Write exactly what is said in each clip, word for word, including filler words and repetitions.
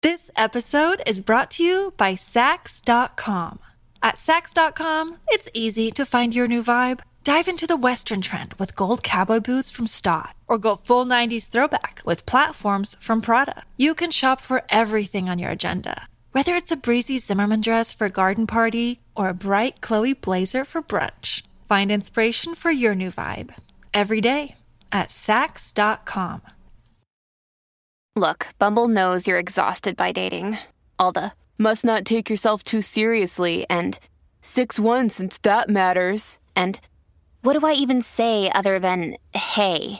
This episode is brought to you by Sax dot com. At Sax dot com, it's easy to find your new vibe. Dive into the Western trend with gold cowboy boots from Stott, or go full nineties throwback with platforms from Prada. You can shop for everything on your agenda, whether it's a breezy Zimmermann dress for a garden party or a bright Chloe blazer for brunch. Find inspiration for your new vibe every day at Sax dot com. Look, Bumble knows you're exhausted by dating. All the must not take yourself too seriously and six one since that matters. And what do I even say other than hey?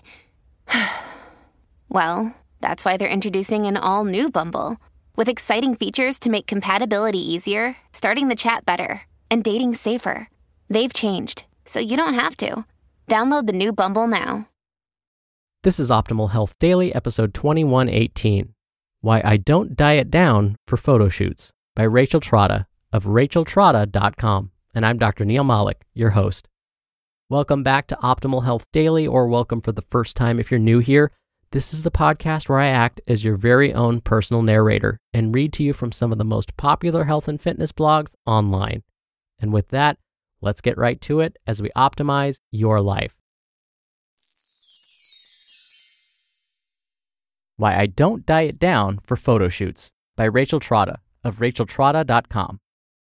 Well, that's why they're introducing an all-new Bumble with exciting features to make compatibility easier, starting the chat better, and dating safer. They've changed, so you don't have to. Download the new Bumble now. This is Optimal Health Daily, episode twenty-one eighteen, Why I Don't Diet Down for Photo Shoots, by Rachel Trotta of Rachel Trotta dot com. And I'm Doctor Neil Malik, your host. Welcome back to Optimal Health Daily, or welcome for the first time if you're new here. This is the podcast where I act as your very own personal narrator and read to you from some of the most popular health and fitness blogs online. And with that, let's get right to it as we optimize your life. Why I Don't Diet Down for Photo Shoots, by Rachel Trotta of Rachel Trotta dot com.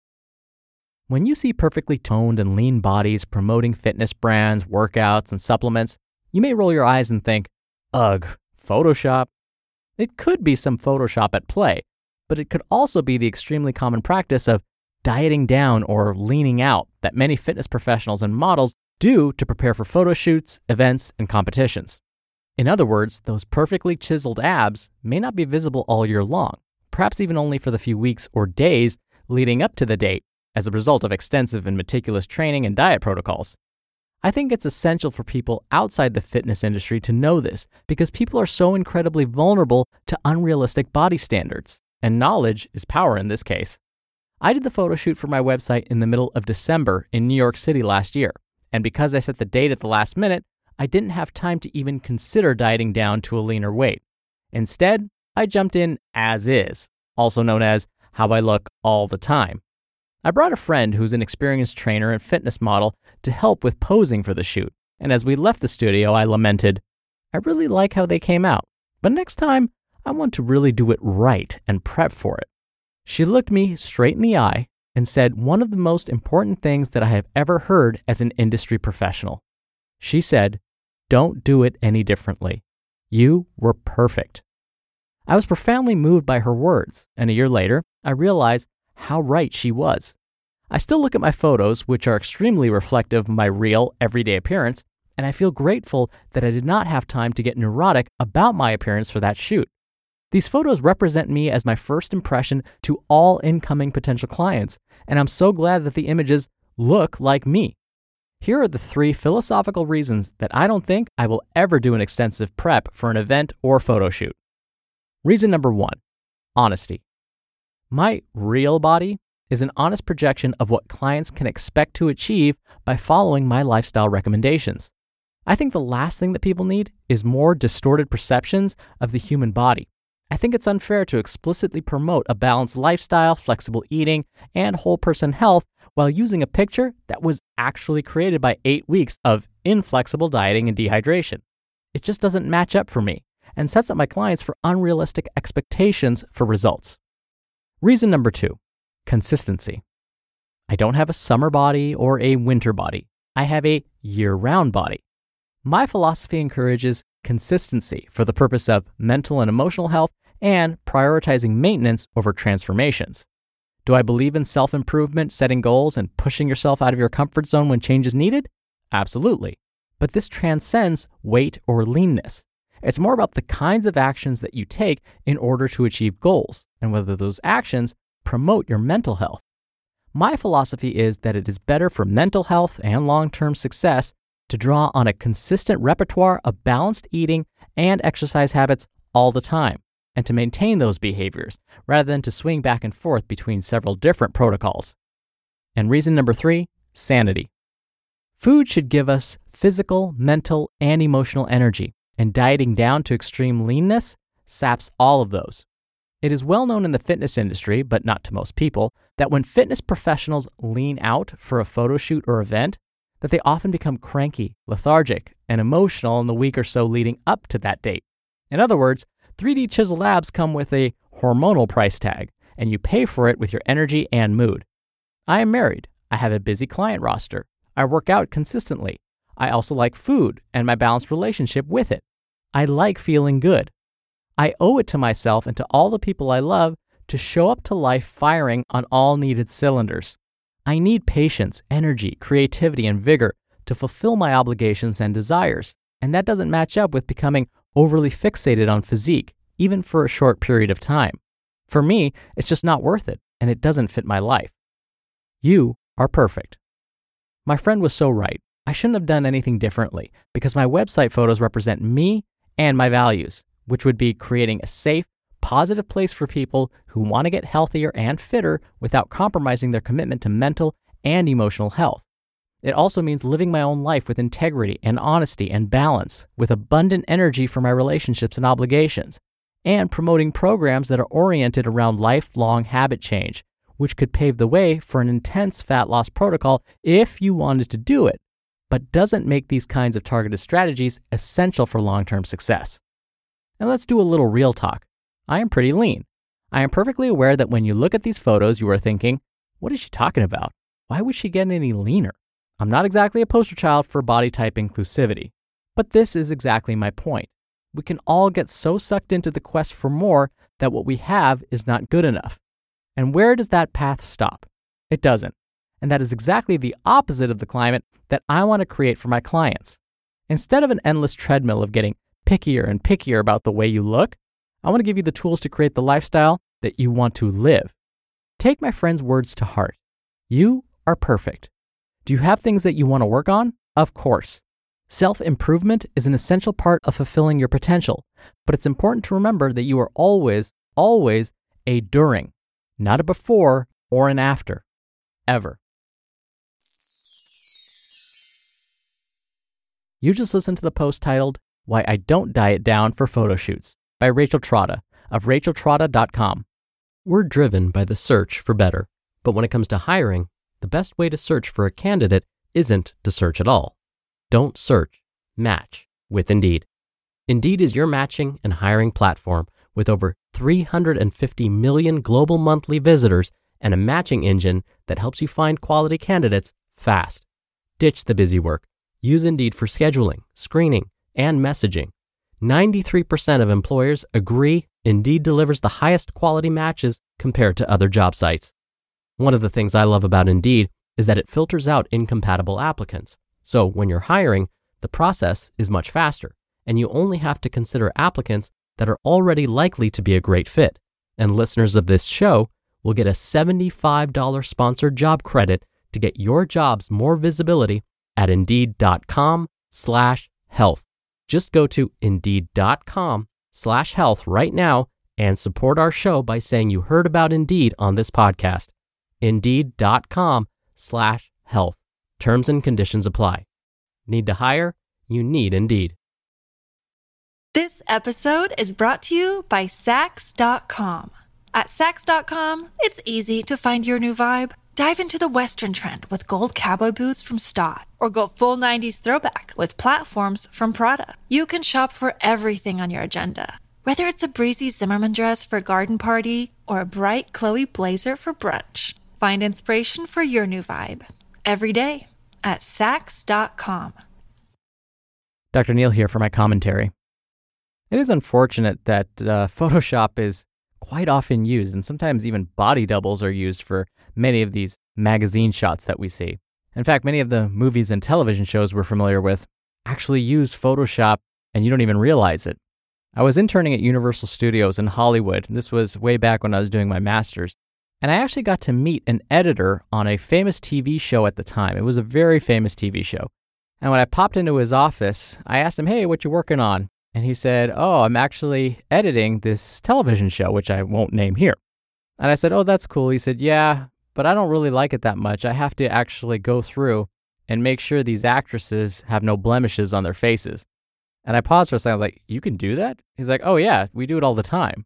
When you see perfectly toned and lean bodies promoting fitness brands, workouts, and supplements, you may roll your eyes and think, ugh, Photoshop. It could be some Photoshop at play, but it could also be the extremely common practice of dieting down or leaning out that many fitness professionals and models do to prepare for photo shoots, events, and competitions. In other words, those perfectly chiseled abs may not be visible all year long, perhaps even only for the few weeks or days leading up to the date as a result of extensive and meticulous training and diet protocols. I think it's essential for people outside the fitness industry to know this because people are so incredibly vulnerable to unrealistic body standards, and knowledge is power in this case. I did the photo shoot for my website in the middle of December in New York City last year, and because I set the date at the last minute, I didn't have time to even consider dieting down to a leaner weight. Instead, I jumped in as is, also known as how I look all the time. I brought a friend who's an experienced trainer and fitness model to help with posing for the shoot, and as we left the studio, I lamented, I really like how they came out, but next time, I want to really do it right and prep for it. She looked me straight in the eye and said one of the most important things that I have ever heard as an industry professional. She said, don't do it any differently. You were perfect. I was profoundly moved by her words, and a year later, I realized how right she was. I still look at my photos, which are extremely reflective of my real, everyday appearance, and I feel grateful that I did not have time to get neurotic about my appearance for that shoot. These photos represent me as my first impression to all incoming potential clients, and I'm so glad that the images look like me. Here are the three philosophical reasons that I don't think I will ever do an extensive prep for an event or photo shoot. Reason number one, honesty. My real body is an honest projection of what clients can expect to achieve by following my lifestyle recommendations. I think the last thing that people need is more distorted perceptions of the human body. I think it's unfair to explicitly promote a balanced lifestyle, flexible eating, and whole person health while using a picture that was actually created by eight weeks of inflexible dieting and dehydration. It just doesn't match up for me and sets up my clients for unrealistic expectations for results. Reason number two, consistency. I don't have a summer body or a winter body. I have a year-round body. My philosophy encourages consistency for the purpose of mental and emotional health and prioritizing maintenance over transformations. Do I believe in self-improvement, setting goals, and pushing yourself out of your comfort zone when change is needed? Absolutely. But this transcends weight or leanness. It's more about the kinds of actions that you take in order to achieve goals, and whether those actions promote your mental health. My philosophy is that it is better for mental health and long-term success to draw on a consistent repertoire of balanced eating and exercise habits all the time, and to maintain those behaviors rather than to swing back and forth between several different protocols. And reason number three, sanity. Food should give us physical, mental, and emotional energy, and dieting down to extreme leanness saps all of those. It is well known in the fitness industry, but not to most people, that when fitness professionals lean out for a photo shoot or event, that they often become cranky, lethargic, and emotional in the week or so leading up to that date. In other words, three D Chisel Labs come with a hormonal price tag, and you pay for it with your energy and mood. I am married. I have a busy client roster. I work out consistently. I also like food and my balanced relationship with it. I like feeling good. I owe it to myself and to all the people I love to show up to life firing on all needed cylinders. I need patience, energy, creativity, and vigor to fulfill my obligations and desires, and that doesn't match up with becoming overly fixated on physique, even for a short period of time. For me, it's just not worth it, and it doesn't fit my life. You are perfect. My friend was so right. I shouldn't have done anything differently because my website photos represent me and my values, which would be creating a safe, positive place for people who want to get healthier and fitter without compromising their commitment to mental and emotional health. It also means living my own life with integrity and honesty and balance, with abundant energy for my relationships and obligations, and promoting programs that are oriented around lifelong habit change, which could pave the way for an intense fat loss protocol if you wanted to do it, but doesn't make these kinds of targeted strategies essential for long-term success. Now let's do a little real talk. I am pretty lean. I am perfectly aware that when you look at these photos, you are thinking, what is she talking about? Why would she get any leaner? I'm not exactly a poster child for body type inclusivity, but this is exactly my point. We can all get so sucked into the quest for more that what we have is not good enough. And where does that path stop? It doesn't. And that is exactly the opposite of the climate that I want to create for my clients. Instead of an endless treadmill of getting pickier and pickier about the way you look, I want to give you the tools to create the lifestyle that you want to live. Take my friend's words to heart. You are perfect. Do you have things that you want to work on? Of course. Self-improvement is an essential part of fulfilling your potential, but it's important to remember that you are always, always a during, not a before or an after, ever. You just listened to the post titled, Why I Don't Diet Down for Photo Shoots by Rachel Trotta of rachel trotta dot com. We're driven by the search for better, but when it comes to hiring, the best way to search for a candidate isn't to search at all. Don't search, match with Indeed. Indeed is your matching and hiring platform with over three hundred fifty million global monthly visitors and a matching engine that helps you find quality candidates fast. Ditch the busy work. Use Indeed for scheduling, screening, and messaging. ninety-three percent of employers agree Indeed delivers the highest quality matches compared to other job sites. One of the things I love about Indeed is that it filters out incompatible applicants. So when you're hiring, the process is much faster, and you only have to consider applicants that are already likely to be a great fit. And listeners of this show will get a seventy-five dollars sponsored job credit to get your jobs more visibility at indeed.com slash health. Just go to indeed.com slash health right now and support our show by saying you heard about Indeed on this podcast. Indeed.com slash health. Terms and conditions apply. Need to hire? You need Indeed. This episode is brought to you by Sax dot com. At Sax dot com, it's easy to find your new vibe. Dive into the Western trend with gold cowboy boots from Stott, or go full nineties throwback with platforms from Prada. You can shop for everything on your agenda, whether it's a breezy Zimmermann dress for a garden party or a bright Chloe blazer for brunch. Find inspiration for your new vibe every day at Sax dot com. Doctor Neil here for my commentary. It is unfortunate that uh, Photoshop is quite often used, and sometimes even body doubles are used for many of these magazine shots that we see. In fact, many of the movies and television shows we're familiar with actually use Photoshop, and you don't even realize it. I was interning at Universal Studios in Hollywood, and this was way back when I was doing my master's, and I actually got to meet an editor on a famous T V show at the time. It was a very famous T V show. And when I popped into his office, I asked him, hey, what you working on? And he said, oh, I'm actually editing this television show, which I won't name here. And I said, oh, that's cool. He said, yeah, but I don't really like it that much. I have to actually go through and make sure these actresses have no blemishes on their faces. And I paused for a second. I was like, you can do that? He's like, oh, yeah, we do it all the time.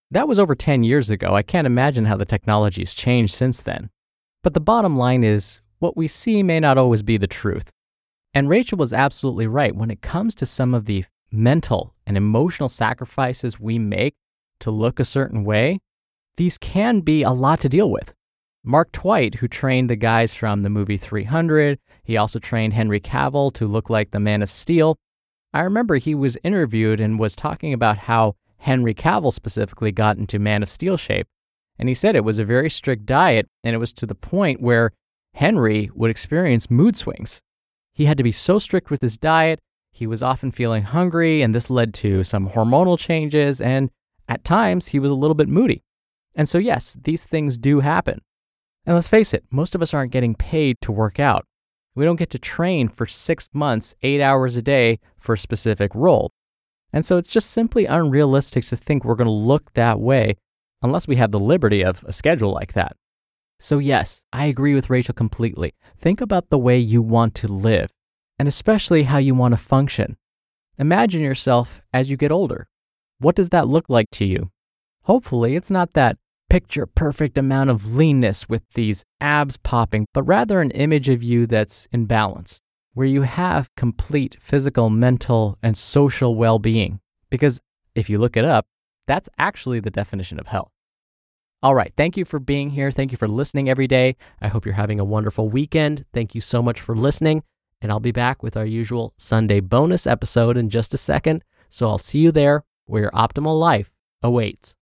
That was over ten years ago. I can't imagine how the technology's changed since then. But the bottom line is, what we see may not always be the truth. And Rachel was absolutely right. When it comes to some of the mental and emotional sacrifices we make to look a certain way, these can be a lot to deal with. Mark Twight, who trained the guys from the movie three hundred, he also trained Henry Cavill to look like the Man of Steel. I remember he was interviewed and was talking about how Henry Cavill specifically got into Man of Steel shape. And he said it was a very strict diet, and it was to the point where Henry would experience mood swings. He had to be so strict with his diet, he was often feeling hungry, and this led to some hormonal changes, and at times he was a little bit moody. And so yes, these things do happen. And let's face it, most of us aren't getting paid to work out. We don't get to train for six months, eight hours a day for a specific role. And so it's just simply unrealistic to think we're going to look that way unless we have the liberty of a schedule like that. So yes, I agree with Rachel completely. Think about the way you want to live, and especially how you want to function. Imagine yourself as you get older. What does that look like to you? Hopefully, it's not that picture-perfect amount of leanness with these abs popping, but rather an image of you that's in balance, where you have complete physical, mental, and social well-being. Because if you look it up, that's actually the definition of health. All right, thank you for being here. Thank you for listening every day. I hope you're having a wonderful weekend. Thank you so much for listening, and I'll be back with our usual Sunday bonus episode in just a second. So I'll see you there where your optimal life awaits.